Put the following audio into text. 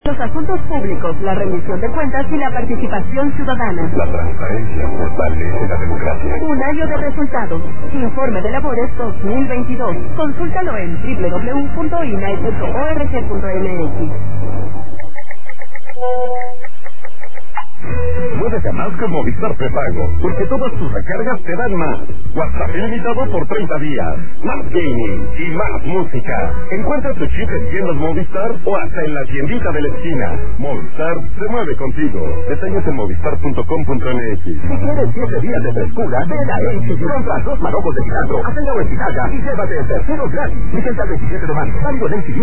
Los asuntos públicos, la rendición de cuentas y la participación ciudadana. La transparencia fortalece la democracia. Un año de resultados. Informe de labores 2022. Consúltalo en www.inae.org.mx. Muévete más con Movistar Prepago, porque todas tus recargas te dan más. WhatsApp ilimitado por 30 días, más gaming y más música. Encuentra tu chip en tiendas Movistar o hasta en la tiendita de la esquina. Movistar se mueve contigo. Detalles en movistar.com.mx. Si quieres 7 días de frescura, ven a Enchi y compra 2 manojos de cilantro, aceites de Chinaga y llévate el tercero gratis. Vigente al 27 de marzo. Válido en Enchi.